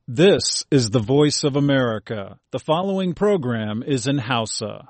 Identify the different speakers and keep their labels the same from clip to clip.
Speaker 1: This is the voice of America. The following program is in Hausa.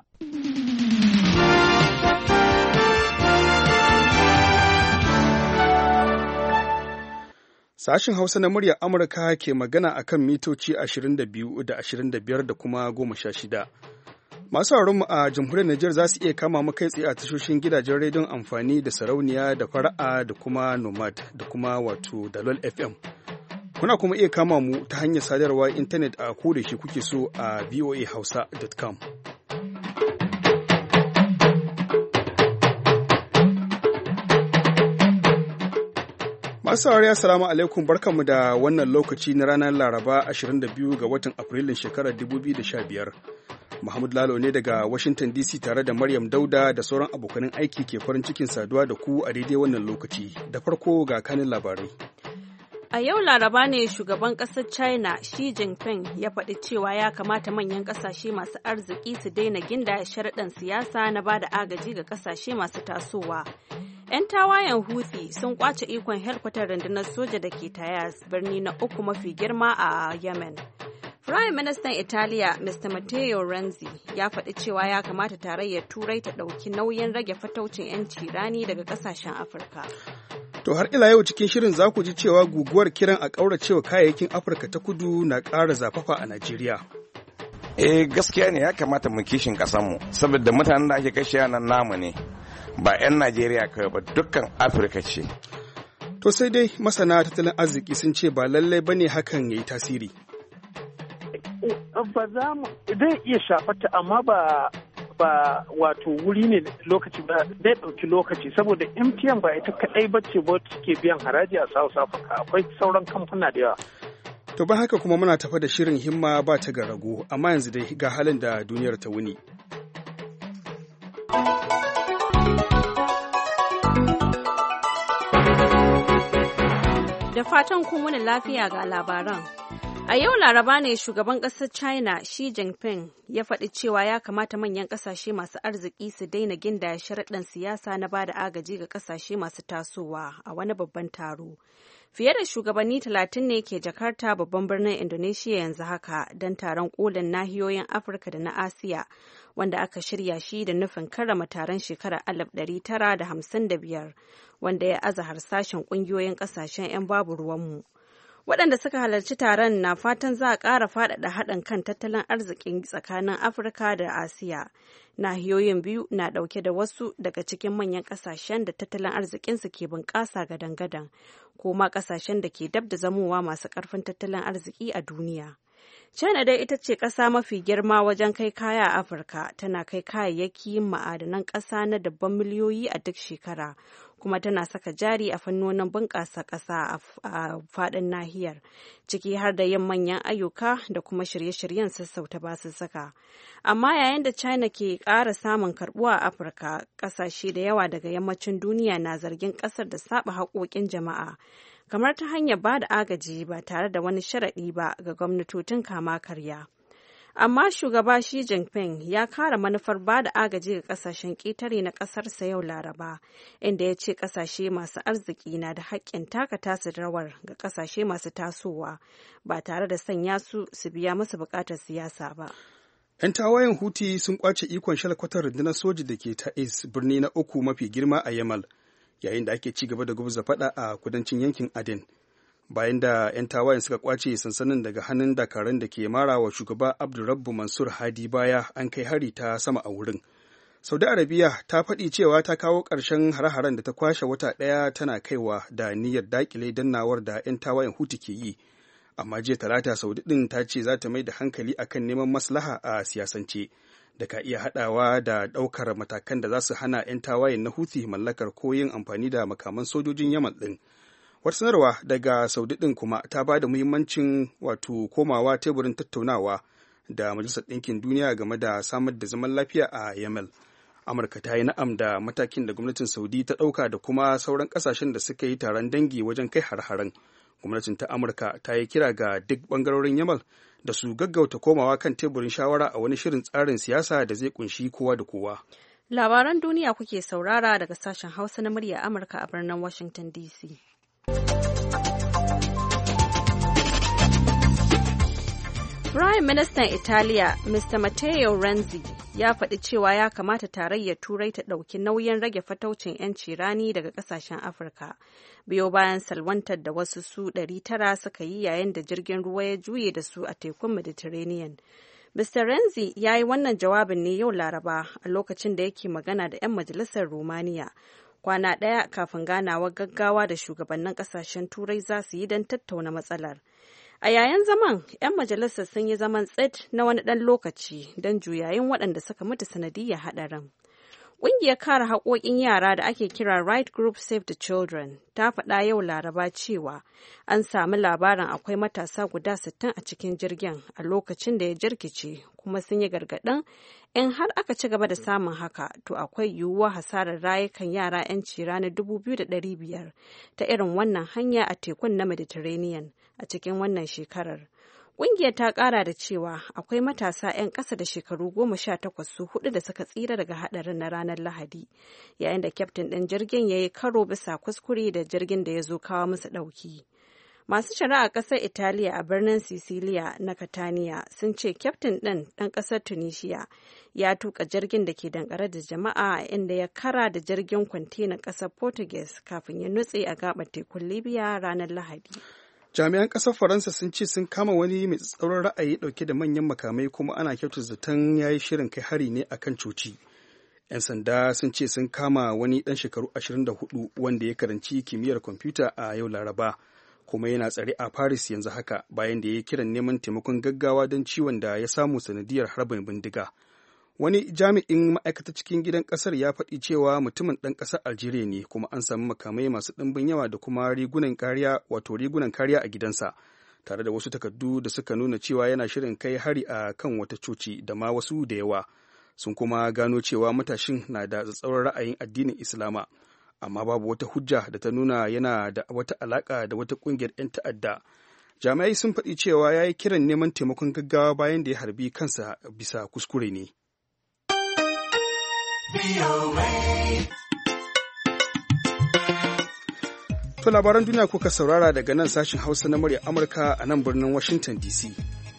Speaker 2: Sashen Hausa na muryar Amurka ke magana akan mitoci 22 da 25 da kuma 16. Masu mu a jamhuriyar Nijar za su iya kama mu kai tsaye a tashoshin gidajen rediyon amfani da sarauniya da fara'a da kuma nomad da kuma wato dalol FM. Kuna kuma iya kama mu ta hanyar sadarwar intanet a kodayaushe kuke so a voahausa.com. Masu saurari assalamu alaikum, barkanmu da wannan lokaci na ranar Laraba 22 ga watan Afrilun shekarar 2015. Mahmud Lalo ne daga Washington DC tare da Maryam Dauda da sauran abokanan aiki ke farin cikin saduwa da ku a daidai wannan lokaci. Da farko ga kanin labarai.
Speaker 3: A yau Laraba ne shugaban ƙasar China Xi Jinping ya faɗi cewa ya kamata manyan ƙasashe masu arziki su daina gindaya sharaɗin siyasa na ba da agaji ga ƙasashe masu tasowa. 'Yan tawayen Houthi sun kwace ikon helkwatar rundunar soja da ke Tayaz, birni na uku mafi girma a Yemen. Prime Minister Italiya Mr. Matteo Renzi ya faɗi cewa ya kamata tarayyar Turai ta ɗauki nauyin rage fataucin 'yanci rani daga ƙasashen Afirka.
Speaker 2: To har ila yau cikin shirin za ku ji cewa guguwar kiran a ƙauracewa kayayyakin Afirka ta kudu na ƙara zafafa a Najeriya.
Speaker 4: Gaskiya ne ya kamata mu kishin ƙasarmu, saboda mutanen da ake kashe nan namu ne, ba 'yan Najeriya kawai ba, dukkan Afirka ce.
Speaker 2: To sai dai masana tattalin arziki sun ce ba lallai bane hakan ya yi tasiri.
Speaker 5: Ba za mu zai iya shafata, amma ba wato wuri ne lokaci ba, zai ɗauki lokaci, saboda MTN ba ita kaɗai bace ba ke biyan haraji a South Africa, akwai sauran kamfuna da yawa.
Speaker 2: To ba haka kuma muna tafa da shirin himma ba ta ga rago, amma yanzu dai ga halin da duniyar ta wuni.
Speaker 3: Da fatan kun wani lafiya ga labaran. A yau Laraba ne shugaban ƙasar China Xi Jinping ya faɗi cewa ya kamata manyan ƙasashe masu arziki su daina gindaya sharaɗin siyasa na ba da agaji ga ƙasashe masu tasowa a wani babban taro. Fiye da shugabanni 30 ne ke Jakarta, babban birnin Indonesia yanzu haka, don taron kolin nahiyoyin Afirka da na Asiya, wanda aka shirya shi da nufin karrama taron shekarar 1955, wanda ya aza harsashen ƙungiyoyin ƙasashen 'yan babu ruwanmu. Waɗanda suka halarci taron na fatan za a ƙara faɗaɗa haɗin kan tattalin arzikin tsakanin Afirka da Asiya. Nahiyoyin biyu na ɗauke da wasu daga cikin manyan ƙasashen da tattalin arzikinsu ke bunƙasa gadan-gadan, ko ma ƙasashen da ke dab da zamowa masu ƙarfin tattalin arziki a duniya. China dai ita ce ƙasa mafi girma wajen kai kaya a Afirka, tana kai kayayyakin ma'adanan ƙasa na dabban miliyoyi a duk shekara, kuma tana saka jari a fannonin bunƙasa ƙasa a faɗin nahiyar, ciki har da yin manyan ayyuka da kuma shirye-shiryen sassauta basussuka. Amma yayin da China ke ƙara samun karɓuwa a Afirka, ƙasashe da yawa daga yammacin duniya na zargin ƙasar da saɓa haƙoƙin jama'a, kamar ta hanyar ba da agaji ba tare da wani sharaɗi ba ga gwamnatocin kama karya. Amma shugaba Xi Jinping ya kare manufar ba da agaji ga kasashen ƙetare na ƙasarsa yau Laraba, inda ya ce ƙasashe masu arziki na da haƙƙin taka tasu rawar ga ƙasashe masu tasowa, ba tare da sanya su biya musu buƙatar siyasa ba.
Speaker 2: 'Yan tawayen Houthi sun kwace ikon shalkwatar rundunar soji da ke Taiz, birni na uku mafi girma a Yamal, yayin da ake ci gaba da gwabza faɗa a kudancin yankin Aden. Bayan da 'yan tawayen suka kwace sansanin daga hannun dakarun da ke mara wa shugaba Abdurrabbu Mansur Hadi baya, an kai hari ta sama a wurin. Saudi Arabia ta faɗi cewa ta kawo ƙarshen hare-haren da ta kwashe wata ɗaya tana kaiwa da niyyar daƙile dannawar da 'yan tawayen Houthi ke yi. Amma jiya Talata Saudi ɗin ta ce za ta mai da hankali akan neman maslaha a siyasance, da ka iya haɗawa da ɗaukar matakan da za su hana 'yan tawayen na Houthi mallakar ko yin amfani da makaman sojojin Yaman ɗin. Wata sanarwa daga Saudi ɗin kuma ta ba da muhimmancin wato komawa teburin tattaunawa da Majalisar Ɗinkin Duniya game da samar da zaman lafiya a Yemen. Amurka ta yi na'am da matakin da gwamnatin Saudi ta ɗauka da kuma sauran ƙasashen da suka yi taron dangi wajen kai har-haren. Gwamnatin ta Amurka ta yi kira ga duk ɓangarorin Yemen da su gaggauta komawa kan teburin shawara a wani shirin tsarin siyasa da zai kunshi kowa da kowa.
Speaker 3: Labaran duniya kuke saurara daga sashen Hausa na murya Amurka a birnin Washington DC. Prime Minister Italiya, Mr. Matteo Renzi, ya faɗi cewa ya kamata tarayyar Turai ta ɗauki nauyin rage fataucin 'yanci rani daga ƙasashen Afirka, biyo bayan salwantar da wasu su 900 suka yi yayin da jirgin ruwa ya juye da su a tekun Mediterranean. Mr. Renzi ya yi wannan jawabin ne yau Laraba a lokacin da yake magana da 'yan majalisar Romania, kwana ɗaya kafin ganawar gaggawa da shugabannin ƙasashen Turai za su yi don tattauna matsalar. A yayin zaman, 'yan majalisar sun yi zaman tsit na wani ɗan lokaci don juyayin waɗanda suka mutu sanadiyyar haɗarin. Ƙungiyar kare haƙoƙin yara da ake kira Right Group Save the Children ta faɗa yau Laraba cewa an sami labarin akwai matasa guda 60 a cikin jirgin a lokacin da ya jirkice, kuma sun yi gargaɗin in har aka ci gaba da samun haka to akwai yiwuwar hasarar rayukan yara 'yanci ranar 2,500 ta irin wannan hanya a tekun na Mediterranean a cikin wannan shekarar. Ƙungiyar ta ƙara da cewa akwai matasa 'yan ƙasa da shekaru 18 su hudu da suka tsira daga haɗarin na ranar Lahadi, yayin da kyaftin ɗin jirgin ya yi karo bisa kuskure da jirgin da ya zo kawo musu ɗauki. Masu shari'a ƙasar Italiya a birnin Sicilia na Catania sun ce kyaftin ɗin ɗan ƙasar Tunisia ya tuka jirgin da ke dankare da jama'a inda ya kara da jirgin kwantenan ƙasar Portuguese kafin ya nutse a gaɓar tekun Libya ranar Lahadi.
Speaker 2: Jami'an ƙasar Faransa sun ce sun kama wani mai tsatsauran ra'ayi ɗauke da manyan makamai kuma ana kyautar zaton ya yi shirin kai hari ne a kan coci. 'Yan sanda sun ce sun kama wani ɗan shekaru 24 wanda ya karanci kimiyyar kwamfuta a yau Laraba, kuma yana tsare a Paris yanzu haka bayan da ya yi kiran neman taimakon gaggawa don ciwon da ya samu sanadiyar harbin bindiga. Wani jami'in ma'aikata cikin gidan ƙasar ya faɗi cewa mutumin ɗan ƙasar Algeria ne, kuma an sami makamai masu ɗimbin yawa da kuma rigunan kariya a gidansa, tare da wasu takardu da suka nuna cewa yana shirin kai hari a kan wata coci da ma wasu da yawa. Sun kuma gano cewa matashin na da tsatsauran ra'ayin addinin Islama, amma babu wata hujja da ta nuna yana da wata alaƙa da wata ƙungiyar 'yan ta'adda. Jami'ai sun faɗi cewa ya yi kiran neman taimakon gaggawa bayan da ya harbi kansa bisa kuskure ne. To labaran duniya kuka saurara daga nan sashen Hausa na murya Amurka a nan birnin Washington DC.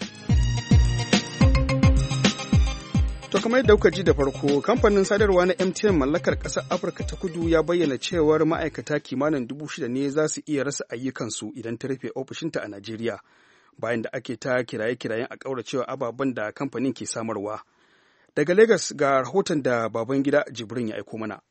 Speaker 2: To kamar yadda kuka ji da farko, kamfanin sadarwa na MTN mallakar ƙasar Afirka ta Kudu ya bayyana cewar ma'aikata kimanin 6,000 ne za su iya rasa ayyukansu idan ta rufe ofishinta a Najeriya, bayan da ake ta kiraye-kirayen a ƙauracewa ababen da kamfanin ke samarwa. Daga Legas ga rahoton da Babangida Jibrin ya aiko mana.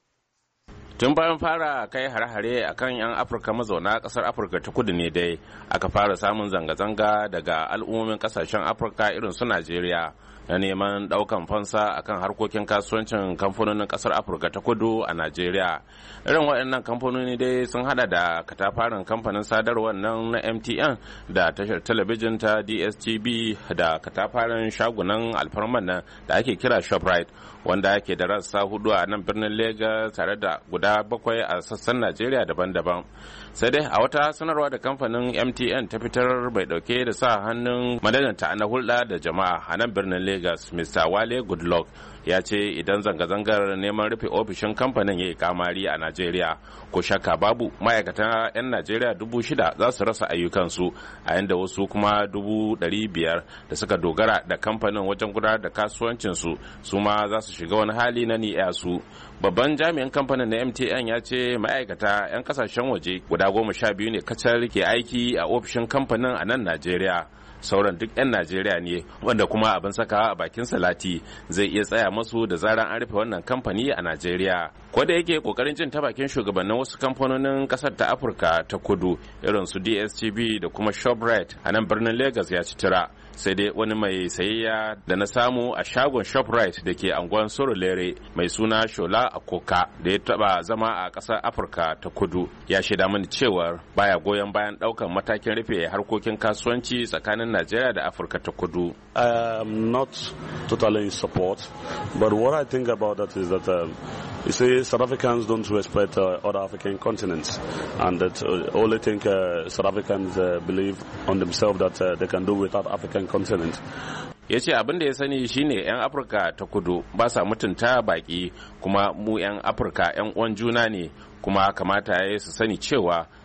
Speaker 6: Tun bayan fara kai hare-hare a kan 'yan Afirka mazauna ƙasar Afirka ta Kudu ne dai aka fara samun zanga-zanga daga al'ummomin ƙasashen Afirka irin su Najeriya na neman ɗaukan fansa akan harkokin kasuwancin kamfanonin ƙasar Afirka ta Kudu a Najeriya. Irin waɗannan kamfanoni dai sun hada da katafaren kamfanin sadarwar nan na MTN da tashar talabijin ta DSTV da katafaren shagunan alfarman nan da ake kira ShopRite, wanda ke da rassa 4 a nan birnin Lagos tare da guda 7 a sassan Najeriya daban-daban. Sai dai a wata sanarwa da kamfanin MTN ta fitar bai dauke da sa hannun madadanta na hulɗa da jama'a a nan birnin Lagos, Mr. Wale Goodluck, ya ce idan zanga-zangar neman rufe ofishin kamfanin ya yi kamari a Najeriya, ko shakka babu ma'aikatan 'yan Najeriya 6,000 za su rasa ayyukansu, a yanda wasu kuma 500,000 da suka dogara da kamfanin wajen gudanar da kasuwancinsu su ma za su shiga wani hali na ni'yasu. Babban jami'in kamfanin na MTN ya ce ma'aikata 'yan kasashen waje guda 12 ne kacal ke aiki a ofishin kamfanin a nan Najeriya. Sauran duk 'yan Najeriya ne, wanda kuma abin saka a bakin salati zai iya tsaya masu da zaran an rufe wannan kamfani a Najeriya. Ko da yake kokarin jin ta bakin shugabannin wasu kamfanonin kasar ta Afirka ta Kudu irin su DSTV da kuma ShopRite a nan birnin Lagos ya ci tura, sai dai wani mai sayayya da na samu a shagon ShopRite da ke anguwan Surulere mai suna Shola Akoka da ya taba zama a kasar Afirka ta Kudu ya shaida mini cewar baya goyon bayan daukan matakin rufe harkokin kasuwanci tsakanin Najeriya da Afirka ta Kudu.
Speaker 7: I am not totally in support, but what I think about that is that you see, South Africans don't respect other African continents, and that only think South Africans believe on themselves that they can do without African continent.
Speaker 6: Ya ce abin da ya sani shine 'yan Afirka ta Kudu ba sa mutunta baki, kuma mu 'yan Afirka 'yan uwan juna ne, kuma kamata ya su sani cewa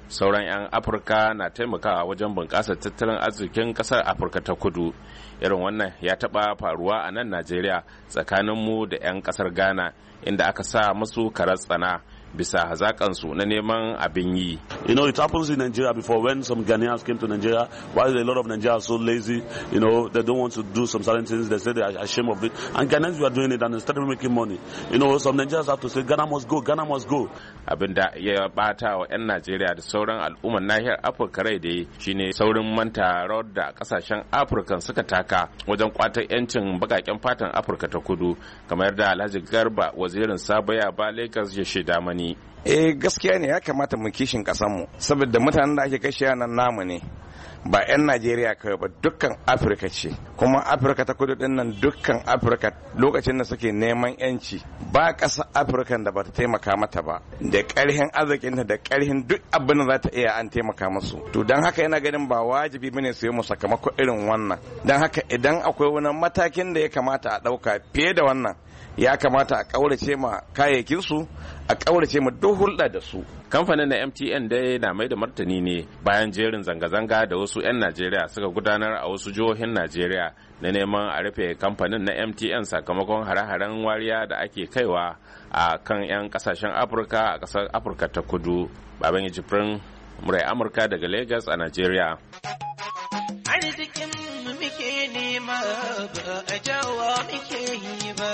Speaker 6: sauran 'yan Afirka na taimakawa wajen bunƙasa tattalin arzikin ƙasar Afirka ta kudu. Irin wannan ya taɓa faruwa a nan Najeriya tsakaninmu da 'yan ƙasar Ghana, inda aka sa musu karar tsana bisa hazakansu na neman abin yi.
Speaker 7: You know, it happens in Nigeria before when some Ghanaians came to Nigeria. Why a lot of Nigerians are so lazy? You know, they don't want to do some certain things. They say they are ashamed of it. And Ghanaians were doing it and they started making money. You know, some Nigerians have to say, Ghana must go, Ghana must go.
Speaker 6: Abin da ya bata wa 'yan Najeriya da sauran al'ummar nahiyar Afirka rai da shine saurin manta rawar da kasashen Afirka suka taka wajen kwatar 'yancin bakaken fatan Afirka ta kudu, kamar da Alhaji Garba, wazirin Sabaya ba Lagos, ya shaida mani.
Speaker 4: Gaskiya ne ya kamata mu kishin kasanmu saboda mutanen da ake kashe nan namu ne, ba 'yan Najeriya kawai ba, dukkan Afirka ce. Kuma Afirka ta kudu din nan, dukkan Afirka lokacin da suke neman yanci ba ƙasa Afirka da ba ta taimaka mata ba, da ƙarhin arzikinta da ƙarhin duk abin da za ta iya an taimaka musu. To don haka yana ganin ba wajibi bane su yi mu sakamako irin wannan. Don haka idan akwai wani matakin da ya kamata a ɗauka fiye da wannan, ya kamata a ƙaurace ma kayayyakinsu, a ƙaurace ma duk hulɗa da su.
Speaker 6: Kamfanin na MTN dai na mai da martani ne bayan jerin zanga-zanga da wasu 'yan Najeriya suka gudanar a wasu jihohin Najeriya na neman a rufe kamfanin na MTN sakamakon hare-haren wariya da ake kaiwa a kan 'yan kasashen Afirka a ƙasar Afirka ta kudu. Baban Jibrin, murai Amurka daga Lagos a Najeriya.
Speaker 8: Arzikin muke nema ba a jawa muke yi ba.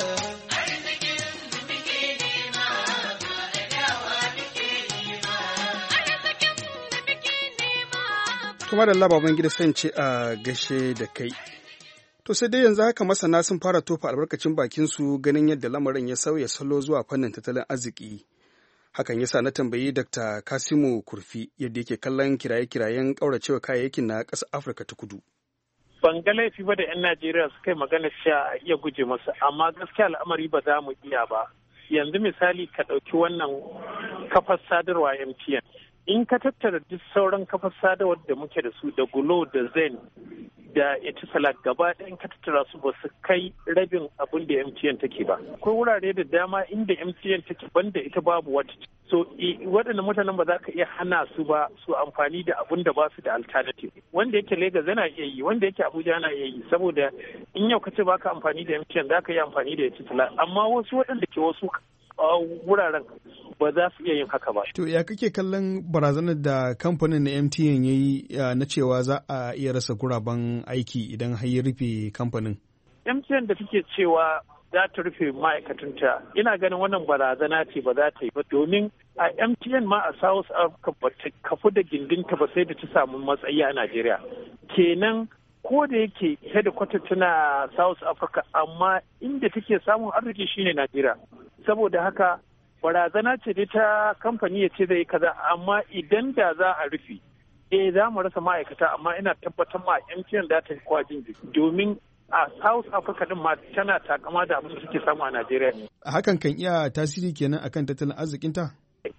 Speaker 2: Kuma da lababan gida san ce a gashe da kai. To sai dai yanzu haka masana sun fara tofa albarkacin bakin su ganin yadda lamarin ya sauya salo zuwa fannin tattalin arziki. Hakan yasa na tambayi Dr. Kasimu Kurfi yadda yake kallon kiraye-kirayen ƙauracewa kayayyakin na ƙasar Afirka ta kudu.
Speaker 5: Ban ga laifi ba da 'yan Najeriya suka yi magana cewa a iya guje masa, amma gaskiya al'amari ba za mu iya ba. Yanzu misali ka ɗauki wannan kafar sadarwa MTN. In ka tattara duk sauran kafar sadarwar da muke da su da Glo da Zen da Etisalat gaba ɗaya in ka tattara su ba su kai rabin abin da MTN take ba. Akwai wurare da dama inda MTN take banda ita babu wata. So waɗannan mutanen ba za ka iya hana su ba su amfani da abin da ba su da alternative. Wanda yake Lagos yana iya yi, wanda yake Abuja yana iya yi, saboda in yau ka ce ba ka amfani da MTN za ka yi amfani da Etisalat. Amma wasu waɗanda ke wasu wuraren ba za su iya yin haka ba.
Speaker 2: To ya kake kallon barazanar da kamfanin na MTN ya yi na cewa za a iya rasa guraben aiki idan har ya rufe kamfanin?
Speaker 5: MTN da take cewa za ta rufe ma'aikatanta, ina ganin wannan barazana ce ba za ta yi ba, domin a MTN ma a South Africa ba ta kafu da gindinta ba sai da ta samu matsayi a Najeriya. Kenan ko da yake headquarter tana South Africa, amma inda take samun arziki shine Najeriya. Saboda haka barazana ce dai ta kamfani ya ce zai kaza, amma idan da za a rufe za mu rasa ma'aikata, amma ina tabbatar ma MTN da ta kwajin domin a South Africa din ma tana takama da abin da suke samu a Najeriya.
Speaker 2: Hakan kan iya tasiri kenan akan tattalin arzikinta?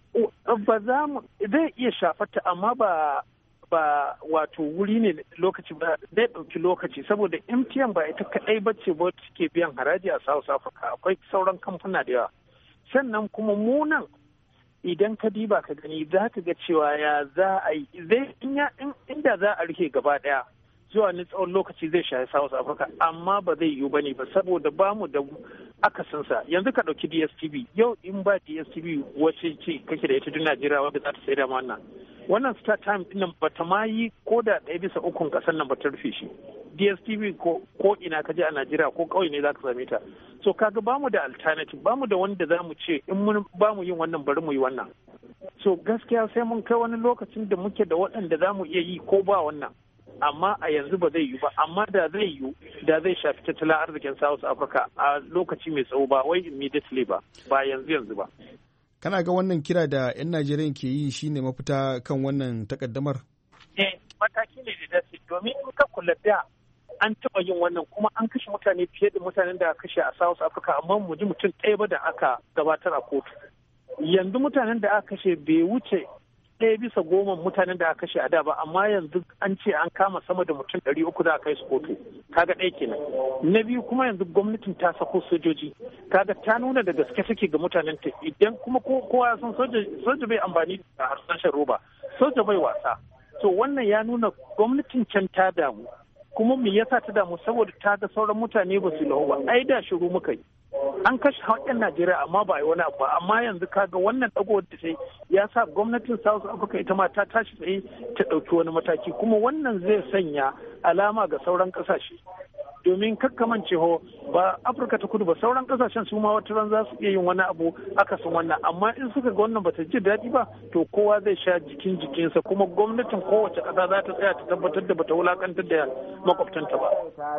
Speaker 5: Ba za mu, zai iya shafata, amma ba wato wuri ne lokaci ba, zai ɗauki lokaci, saboda MTN ba ita kaɗai bace ba suke biyan haraji a South Africa, akwai sauran kamfuna da yawa. Sannan kuma munan idan ka diba ka gani za ka ga cewa ya za a yi, inda za a rike gaba ɗaya zuwa ni tsawon lokaci zai shafi South Africa, amma ba zai yiwu bane ba, saboda ba mu da akasinsa. Yanzu ka ɗauki DSTV, yau in ba DSTV wace ce kake da ita duk Najeriya wanda za ta sai da wannan Star Time ɗin ba ta ma yi ko da 1/3 ƙasar nan ba ta rufe shi. DSTV ko ina ka je a Najeriya ko ƙauye ne za ka same ta. So kaga ba mu da alternative, ba mu da wanda za mu ce in mun ba mu yin wannan bari mu yi wannan. So gaskiya sai mun kai wani lokacin da muke da waɗanda za mu iya yi ko ba wannan. Amma a yanzu ba zai yi ba, amma da zai yi da zai shafi tattalin arzikin South Africa a lokaci mai tsawo, ba wai immediately ba yanzu ba.
Speaker 2: Kana ga wannan kira da 'yan Najeriya ke yi shine mafita kan wannan takaddamar?
Speaker 5: Mataki ne da dace, domin in ka kula da an taɓa yin wannan kuma an kashe mutane fiye da mutanen da kashe a South Africa, amma mu ji mutum ɗaya ba da aka gabatar a kotu. Yanzu mutanen da aka kashe bai wuce 1/10 mutanen da aka kashe a da ba, amma yanzu an ce an kama sama da mutum 300 da aka kai su kotu. Kaga ɗaya kenan. Na biyu kuma yanzu gwamnatin ta sako sojoji. Kaga ta nuna da gaske take ga mutanen ta, idan kuma kowa san soja bai amfani da harsashen roba, soja bai wasa. So wannan ya nuna gwamnatin can ta damu. Kuma me yasa ta damu? Saboda ta ga sauran mutane ba su lahu ba. Ai da shiru muka yi. An kashe haƙƙin Najeriya amma ba a yi wani abu ba, amma yanzu kaga wannan ɗagowar da sai ya sa gwamnatin South Africa ita ma ta tashi tsaye ta ɗauki wani mataki, kuma wannan zai sanya alama ga sauran ƙasashe. Domin kakkamance ba Afirka ta Kudu ba, sauran ƙasashen su ma wata ran za su iya yin wani abu akasin wannan, amma in suka ga wannan bata ji daɗi ba to kowa zai sha jikinsa, kuma gwamnatin kowace ƙasa za ta tsaya ta tabbatar da bata wulakantar da makwabtanta ba.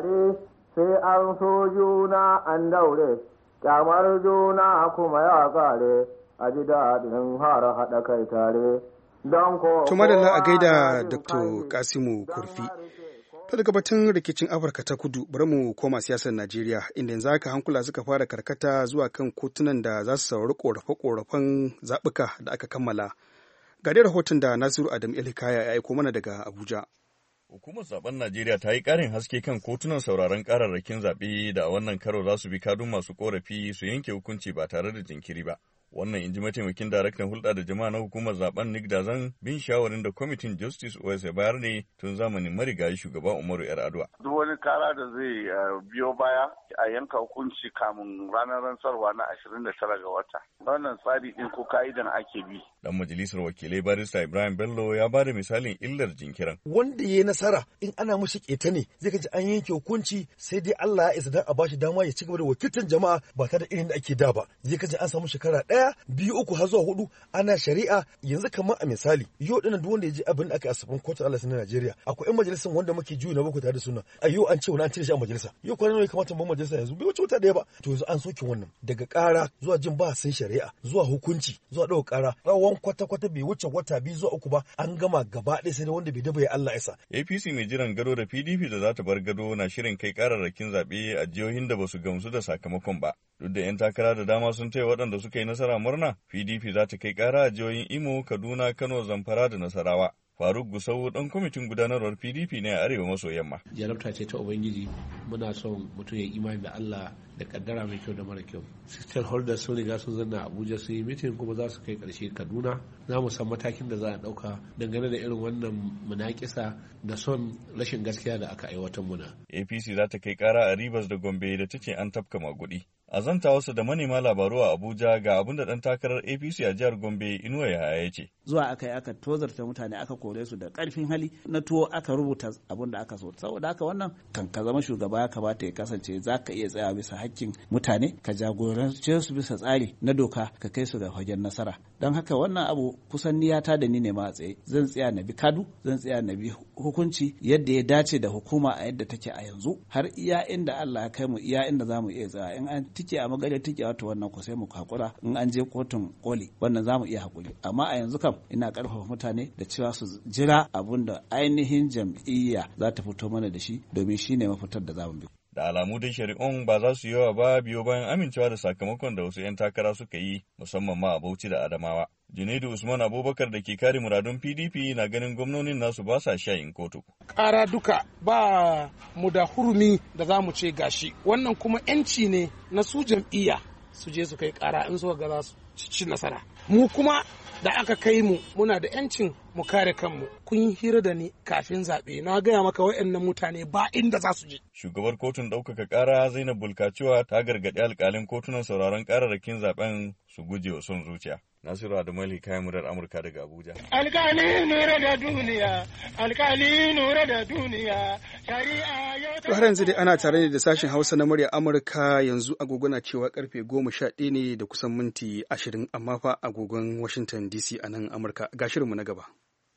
Speaker 9: Sai an so juna an daure, kyamar juna kuma ya kare, a ji daɗin har haɗa kai tare.
Speaker 2: Tumadala a gaida Dr. Kasimu Kurfi. Ta daga batun rikicin Afirka ta Kudu, bari mu koma siyasar Najeriya, inda yanzu haka hankula suka fara karkata zuwa kan kotunan da za su saurari ƙorafe-ƙorafen zaɓuka da aka kammala. Ga dai rahoton da Nasiru Adam Elhikaya ya aiko mana daga Abuja.
Speaker 10: Hukumar zaben Najeriya ta yi ƙarin haske kan kotunan sauraron ƙararrakin zaɓe da a wannan karo za su bi kadun masu ƙorafi su yanke hukunci ba tare da jinkiri ba. Wannan in ji mataimakin daraktan hulɗa da jama'a na hukumar zaben Nick Dazan bin shawarin da kwamitin Justice OS ya bayar ne tun zamanin marigayi shugaba Umaru Yar'adua.
Speaker 11: Duk wani kara da zai biyo baya a yanka hukunci kamun ranar rantsarwa na 29 ga wata. Wannan tsari ɗin ko ka'idan ake bi.
Speaker 10: Dan majalisar wakilai barista Ibrahim Bello ya ba da misalin illar jinkiran.
Speaker 12: Wanda ya yi nasara in ana mashi keta ne zai kaji an yanke hukunci sai dai Allah ya isa dan a bashi dama ya ci gaba da wakiltar jama'a ba tare da irin da ake da ba. Zai kaji an samu shekara 1, 2, 3 har zuwa 4 ana shari'a. Yanzu kamar a misali yau dinnan duk wanda ya ji abin da aka asabin kotun Allah na Najeriya akwai 'yan majalisar wanda muke juyi na bakwai tare da suna a yau an ce wani an cire shi a majalisa yau kwanan ya kamata mu majalisa yanzu bai wuce wata daya ba to yanzu an soke wannan daga ƙara zuwa jin ba sai shari'a zuwa hukunci zuwa ɗaukar ƙara tsawon kwata-kwata bai wuce wata 2 zuwa 3 ba an gama gaba ɗaya sai da wanda bai daba ya Allah isa.
Speaker 10: APC mai jiran gado da PDP da za ta bar gado na shirin kai ƙararrakin zaɓe a jihohin da ba su gamsu da sakamakon ba. Duk da 'yan takara da dama sun taya waɗanda suka yi nasara murna, PDP za ta kai ƙara a jihohin Imo, Kaduna, Kano, Zamfara da Nasarawa. Faruk Gusau ɗan kwamitin gudanarwar PDP ne a arewa maso yamma.
Speaker 13: Jarabta ce ta Ubangiji, muna son mutum ya imani da Allah da kaddara mai kyau da mara kyau. Stakeholders sun riga sun zanna Abuja sun yi mitin kuma za su kai ƙarshe Kaduna. Za mu san matakin da za a ɗauka dangane da irin wannan munakisa da son rashin gaskiya da aka aiwatar muna.
Speaker 10: APC za ta kai ƙara a Rivers da Gombe da ta ce an tafka maguɗi. A zanta wasu da manema labaru a Abuja ga abin da ɗan takarar APC a jihar Gombe Inuwa Yahaya ya ce.
Speaker 14: Zuwa aka yi aka tozarta mutane aka kore su da ƙarfin hali na tuwo aka rubuta abin da aka so. Saboda haka wannan kan ka zama shugaba ya kamata ya kasance za ka iya tsaya bisa hakkin mutane ka jagorance su bisa tsari na doka ka kai su ga fagen nasara. Don haka wannan abu kusan niyata da ni ne ma tsaye zan tsaya na bi kadu zan tsaya na bi hukunci yadda ya dace da hukuma a yadda take a yanzu har iya inda Allah ya kai mu iya inda za mu iya tsaya in an tike a magana tike wato wannan ku sai mu hakura in an je kotun koli wannan za mu iya hakuri amma a yanzu kam ina karfafa mutane da cewa su jira abun da ainihin jam'iyya za ta fito mana da shi domin shine mafitar da za mu bi.
Speaker 10: Da alamu dai shari'un ba za su yawa ba biyo bayan amincewa da sakamakon da wasu 'yan takara suka yi musamman ma a Bauchi da Adamawa. Junaidu Usman Abubakar da ke kare muradun PDP na ganin gwamnonin nasu ba sa shayin kotu.
Speaker 15: Ƙara duka ba mu da hurumi da za mu ce gashi wannan kuma 'yanci ne na su jam'iyya su je su kai ƙara in suka ga za su ci nasara. Mu kuma da aka kai mu muna da 'yancin mu kare kanmu. Kun yi hira da ni kafin zaɓe na gaya maka waɗannan mutane ba inda za su je.
Speaker 10: Shugabar kotun ɗaukaka ƙara Zainab Bulkacewa ta gargaɗi alƙalin kotunan sauraron ƙararrakin zaɓen su guje wa son zuciya. Nasiru Adamu kayan murar Amurka daga Abuja.
Speaker 15: Alƙali nura da duniya, alƙali nura da duniya, shari'a yau.
Speaker 2: Har yanzu dai ana tare da sashen Hausa na murya Amurka yanzu agogo na cewa karfe 11 ne da kusan minti 20 amma fa agogon Washington DC a nan Amurka. Ga shirinmu na gaba.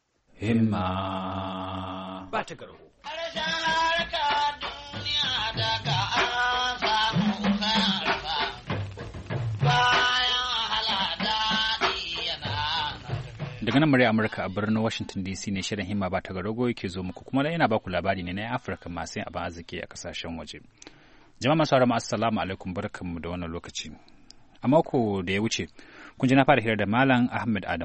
Speaker 16: Himma ba ta garo. Daga nan murya Amurka a birnin Washington DC ne shirin himma ba ta garago yake zo muku kuma yana ba ku labari ne na Afirka masu yin abin arziki a kasashen waje. Jama'a masu haramu assalamu alaikum barkanmu da wannan lokaci. A mako da ya wuce kun ji na fara hira da Malam Ahmed Adamu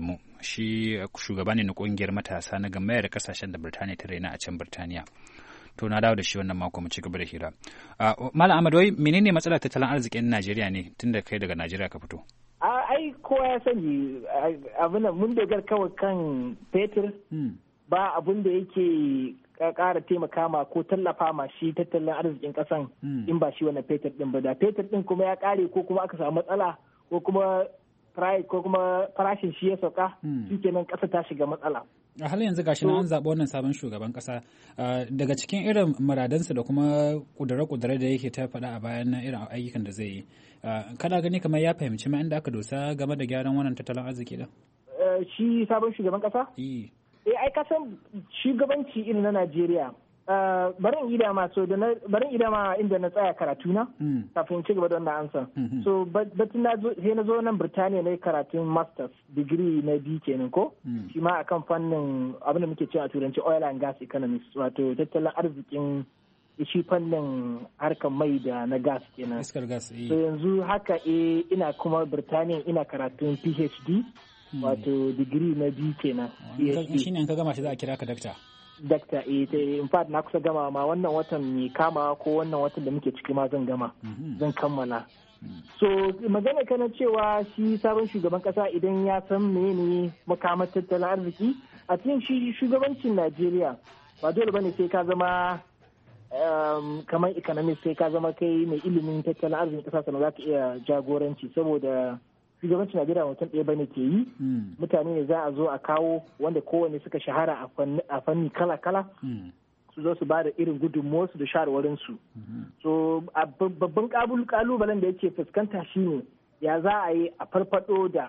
Speaker 16: shi shugaba ne na kungiyar matasa na gamayar kasashen da Birtaniya ta raina a can Birtaniya. To na dawo da shi wannan mako mu ci gaba da hira. Malam Ahmad, wai menene matsalar tattalin arzikin Najeriya ne tunda kai daga Najeriya ka fito?
Speaker 17: Ai kowa ya sani abin mun dogara kawai kan fetur ba abin da yake ƙara taimaka ma ko tallafa ma shi tattalin arzikin ƙasan in ba shi wannan fetur din ba. Da fetur din kuma ya ƙare ko kuma aka samu matsala ko kuma farashin shi ya sauka shikenan ƙasa ta shiga matsala.
Speaker 16: A halin yanzu gashi na an zaɓi wannan sabon shugaban ƙasa daga cikin irin muradansa da kuma ƙudure-ƙudure da yake ta faɗa a bayan na irin ayyukan da zai yi. Kana gani kamar ya fahimci ma inda aka dosa game da gyaran wannan tattalin arziki da?
Speaker 17: Shi sabon shugaban ƙasa? Ai kasan shugabanci irin na Najeriya. Barin idama inda na tsaya karatu na kafin ci gaba da wannan ansa. So batun sai na zo nan Birtaniya na karatun masters degree na biyu kenan ko shi ma akan fannin abin da muke cewa a turanci oil and gas economics wato tattalin arzikin shi fannin harkar mai da na gas kenan.
Speaker 16: Iskar gas.
Speaker 17: So yanzu haka ina kuma Birtaniya ina karatun PhD wato degree na biyu kenan.
Speaker 16: Shi ne ka gama shi za a kira ka dakta.
Speaker 17: Dakta in fact na kusa gama ma wannan watan mai kama ko wannan watan da muke ciki ma zan gama zan kammala. So magana kana cewa shi sabon shugaban kasa idan ya san menene makamar tattalin arziki a cikin shi shugabancin Najeriya ba dole bane sai ka zama kamar economist sai ka zama kai mai ilimin tattalin arzikin kasa sannan za ka iya jagoranci saboda shugabancin Najeriya mutum ɗaya bane ke yi mutane ne za a zo a kawo wanda kowane suka shahara a fanni kala-kala su zo su ba da irin gudunmuwarsu da shawarwarinsu. So babban kalubalen da yake fuskanta shine ya za a yi a farfado da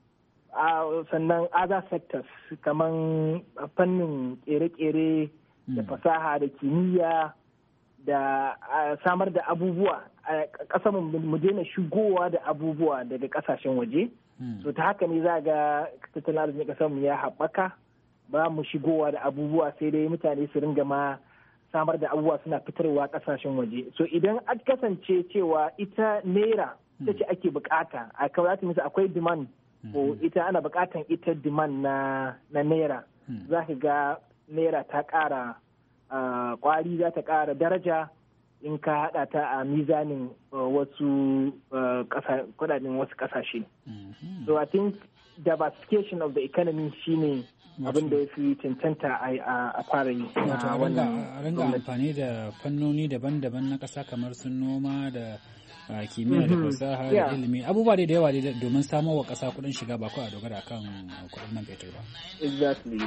Speaker 17: sannan other sectors kamar fannin kere-kere da fasaha da kimiyya da samar da abubuwa a ƙasar mu daina shigowa da abubuwa daga ƙasashen waje. So ta haka ne za ga tattalin arzikin ƙasar mu ya haɓaka ba mu shigowa da abubuwa sai dai mutane su ringa ma samar da abubuwa suna fitarwa ƙasashen waje. So idan an kasance cewa ita naira ita ce ake bukata a kawai akwai demand ko ita ana bukatan ita demand na naira za ka ga naira ta ƙara kwari za ta ƙara daraja in ka haɗa ta a mizanin wasu kudaden wasu ƙasashe. So I think diversification of the economy shine abin da ya fi cancanta a fara yi.
Speaker 16: Wato a ringa amfani da fannoni daban-daban na ƙasa kamar su noma da kimiyya da fasaha da ilimi abubuwa da yawa domin samo wa ƙasa kuɗin shiga ba kawai a dogara kan kuɗin man fetur ba.
Speaker 17: Exactly.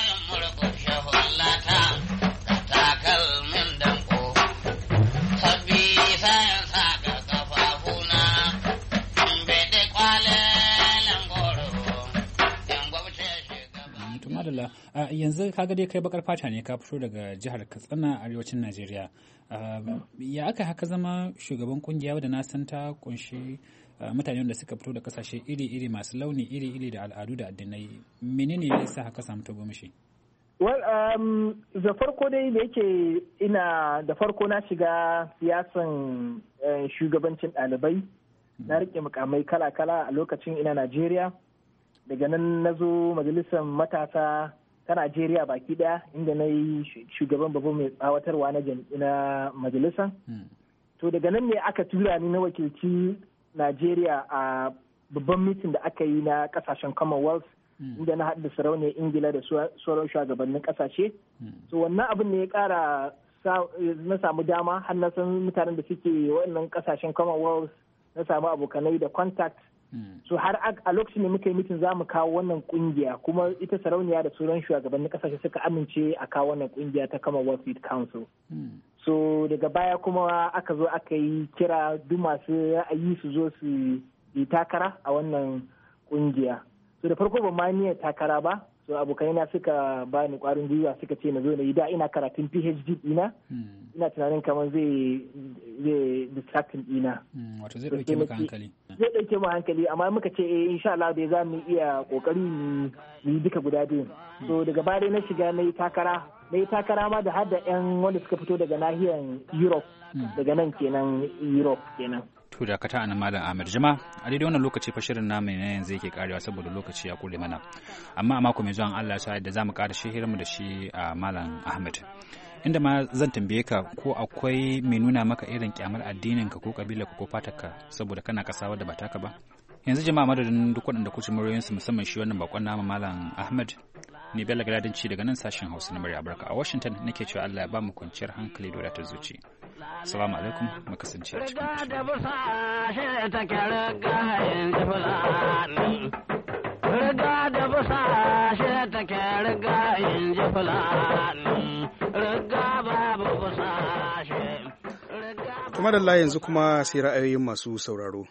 Speaker 8: Takalmin danko, sabbi sayan saka kafafuna, bede kwalen goro, yan gwamnati shugaba.
Speaker 16: Tumadala, yanzu kaga dai kai bakar fata ne ka fito daga jihar Katsina arewacin Najeriya. Ya aka haka zama shugaban kungiya wadda na san ta kunshi mutane da suka fito da kasashe iri-iri masu launi iri-iri da al'adu da addinai. Menene ya sa haka samu tagomashi?
Speaker 17: Well, da farko dai da yake da farko na shiga siyasan shugabancin ɗalibai na rike mukamai kala-kala a lokacin ina Najeriya. Daga nan na zo majalisar matasa ta Najeriya baki ɗaya inda na yi shugaban babban mai tsawatarwa na majalisar. To daga nan ne aka tura ni na wakilci Najeriya a babban mitin da aka yi na kasashen Commonwealth. Inda na haɗa sarauniyar Ingila da sauran shugabannin ƙasashe. So wannan abin ne ya ƙara na samu dama har na san mutanen da suke waɗannan ƙasashen Commonwealth na samu abokanai da contact. So har a lokacin da muka yi mitin za mu kawo wannan ƙungiya kuma ita sarauniya da sauran shugabannin ƙasashe suka amince a kawo wannan ƙungiya ta Commonwealth Youth Council. So daga baya kuma aka zo aka yi kira duk masu ra'ayi su zo su yi takara a wannan ƙungiya. So da farko ban ma niyyar takara ba, so abokaina suka ba ni kwarin gwiwa suka ce na zo na yi da ina karatun PhD ina tunanin kamar zai distracting ina.
Speaker 16: Wato zai ɗauke maka hankali.
Speaker 17: Zai ɗauke mu hankali amma muka ce insha Allah dai za mu iya kokari mu yi duka guda biyu. So daga baya dai na shiga na yi takara ma da har da 'yan wanda suka fito daga nahiyar Europe daga nan kenan Europe kenan.
Speaker 16: To da ka ta'ana Malam Ahmed Jama a daidai wannan lokaci fa shirin namu ne yanzu yake karewa saboda lokaci ya kure mana. Amma a mako mai zuwa Allah ya da zamu ƙara shirinmu da shi a Malam Ahmed. Inda ma zan tambaye ka ko akwai mai nuna maka irin kyamar addinin ka ko kabilar ka ko fatarka saboda kana kasa wadda ba taka ba. Yanzu jama'a madadin duk waɗanda kuci muryoyinsu musamman shi wannan bakon namu Malam Ahmed ni Bello Galadinci daga nan sashen Hausa na Murya Amurka a Washington nake cewa Allah ya ba mu kwanciyar hankali da wadatar zuci. Assalamu alaikum mu kasance a cikin riga da busa shi take riga yin ji fulani riga babu busa shi.
Speaker 2: Kuma da yanzu kuma sai ra'ayoyin masu sauraro.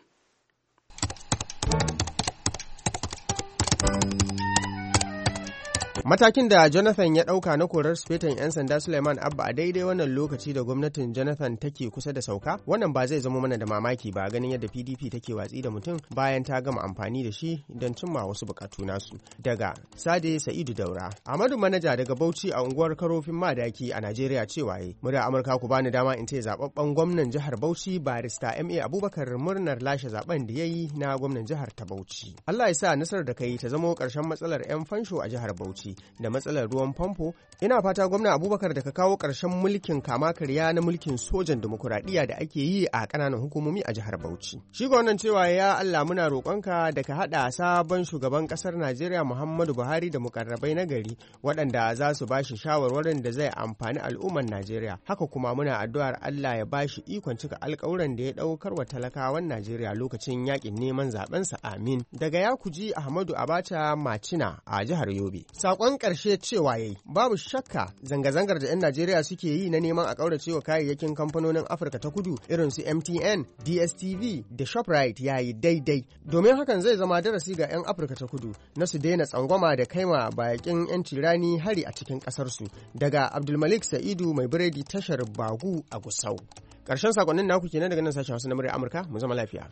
Speaker 18: Matakin da Jonathan ya ɗauka na korar sufetan 'yan sanda Suleiman Abba a daidai wannan lokaci da gwamnatin Jonathan take kusa da sauka, wannan ba zai zama mana da mamaki ba ganin yadda PDP take watsi da mutum bayan ta gama amfani da shi don cimma wasu bukatu nasu. Daga Sade Sa'idu Daura, Ahmadu Manaja daga Bauchi a unguwar Karofin Madaki a Najeriya cewa murya Amurka ku bani dama in ce zababben gwamnan jihar Bauchi barista MA Abubakar murnar lashe zaben da yayi na gwamnan jihar ta Bauchi. Allah ya sa nasarar da kai ta zamo ƙarshen matsalar 'yan fansho a jihar Bauchi da matsalar ruwan famfo. Ina fata gwamna Abubakar da ka kawo ƙarshen mulkin kama karya na mulkin sojan demokuraɗiyya da ake yi a ƙananan hukumomi a jihar Bauchi. Shi ga wannan cewa ya Allah muna roƙonka da ka haɗa sabon shugaban ƙasar Najeriya Muhammadu Buhari da mukarrabai na gari waɗanda za su ba shi shawarwarin da zai amfani al'ummar Najeriya. Haka kuma muna addu'ar Allah ya ba shi ikon cika alƙawuran da ya ɗaukar wa talakawan Najeriya lokacin yaƙin neman zaɓensa. Amin. Daga Yakuji Ahmadu Abacha Macina a jihar Yobe. Saƙon ƙarshe cewa yayi babu shakka zanga-zangar da 'yan Najeriya suke yi na neman a ƙaurace wa kayayyakin kamfanonin Afirka ta Kudu irin su MTN, DSTV da Shoprite yayi daidai. Domin hakan zai zama darasi ga 'yan Afirka ta Kudu na su daina tsangwama da kaima bakin 'yan tirani hari a cikin ƙasarsu. Daga Abdulmalik Sa'idu mai biredi tashar Bagu a Gusau. Ƙarshen sakonnin naku kenan daga nan sashen Hausa na Murya Amurka, mu zama lafiya.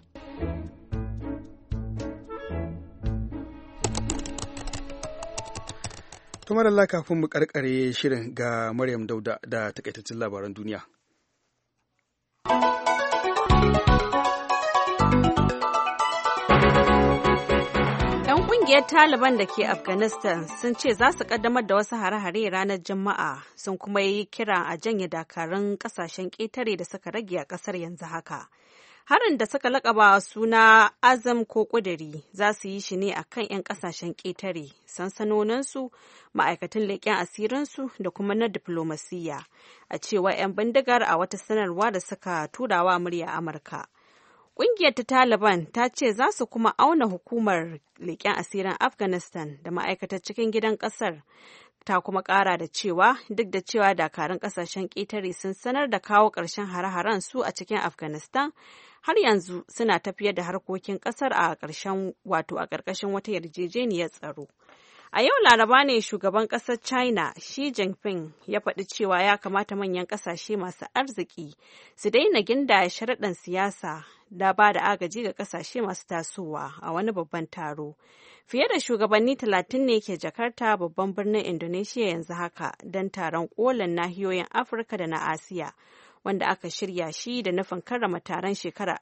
Speaker 2: Tumar Allah kafin mu karkare shirin ga Maryam Dauda da takaitaccen labaran duniya.
Speaker 3: 'Yan kungiyar Taliban da ke Afghanistan sun ce za su kaddamar da wasu hare-hare ranar Juma'a, sun kuma yi kira a janye dakarun kasashen ƙetare da suka rage a ƙasar yanzu haka. Harin da suka lakaba suna Azam ko ƙuduri za su yi shi ne a kan 'yan ƙasashen ƙetare, sansanoninsu, ma'aikatan leƙen asirinsu da kuma na diflomasiyya, a cewa 'yan bindigar a wata sanarwa da suka turawa murya Amurka. Ƙungiyar ta Taliban ta ce za su kuma auna hukumar leƙen asirin Afghanistan da ma'aikatar cikin gidan ƙasar. Ta kuma ƙara da cewa duk da cewa dakarun ƙasashen ƙetare sun sanar da kawo ƙarshen hare-haren su a cikin Afghanistan, har yanzu suna tafiyar da harkokin ƙasar a ƙarƙashin wata yarjejeniyar tsaro. A yau Laraba ne shugaban ƙasar China Xi Jinping ya faɗi cewa ya kamata manyan ƙasashe masu arziki su daina gindaya sharaɗin siyasa da ba da agaji ga ƙasashe masu tasowa a wani babban taro. Fiye da shugabanni 30 ne ke Jakarta, babban birnin Indonesia yanzu haka, don taron ƙolin nahiyoyin Afirka da na Asiya, wanda aka shirya shi da nufin karrama taron shekarar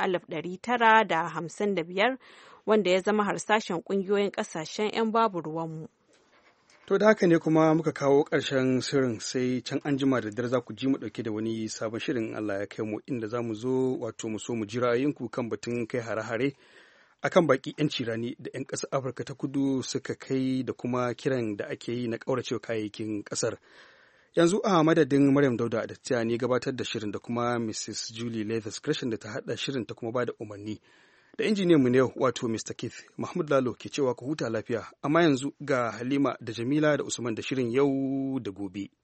Speaker 3: 1955 wanda ya zama harsashen ƙungiyoyin ƙasashen 'yan babu ruwanmu.
Speaker 2: To da haka ne kuma muka kawo ƙarshen shirin, sai can an jima da dare za ku ji mu ɗauke da wani sabon shirin Allah ya kai mu, inda za mu zo mu so mu ji ra'ayinku kan batun kai hare-hare akan baki 'yan cirani da 'yan ƙasar Afirka ta Kudu suka kai da kuma kiran da ake yi na ƙauracewa kayayyakin ƙasar. Yanzu a madadin Maryam Dauda da ta ne gabatar da shirin da kuma Mrs. Julie Leathers Gresham da ta haɗa shirin ta kuma ba da umarni. Da injiniyan mu ne wato Mr. Keith Mahmud Lalo ke cewa ku huta lafiya, amma yanzu ga Halima da Jamila da Usman da shirin yau da gobe.